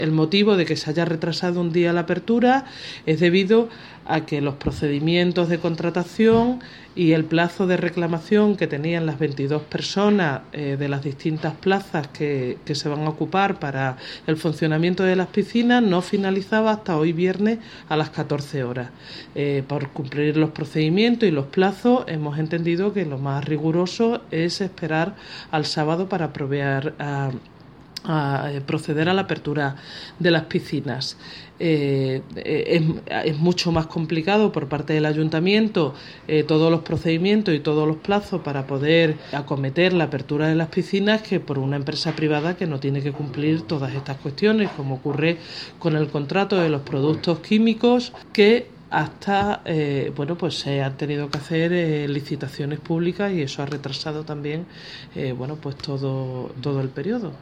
El motivo de que se haya retrasado un día la apertura es debido a que los procedimientos de contratación y el plazo de reclamación que tenían las 22 personas de las distintas plazas que se van a ocupar para el funcionamiento de las piscinas no finalizaba hasta hoy viernes a las 14 horas. Por cumplir los procedimientos y los plazos hemos entendido que lo más riguroso es esperar al sábado para proceder a la apertura de las piscinas. Es mucho más complicado por parte del ayuntamiento todos los procedimientos y todos los plazos para poder acometer la apertura de las piscinas que por una empresa privada que no tiene que cumplir todas estas cuestiones, como ocurre con el contrato de los productos químicos, que hasta pues se han tenido que hacer licitaciones públicas y eso ha retrasado también pues todo el periodo.